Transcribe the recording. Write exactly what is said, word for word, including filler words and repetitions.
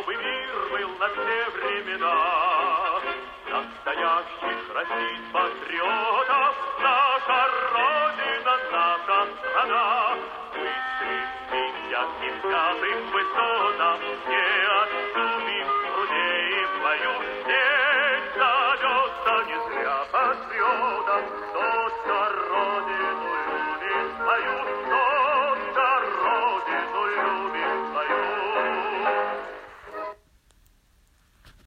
чтобы мир был на все времена. Настоящих российских патриотов наша Родина, наша страна. Мы стремимся к неземным высотам,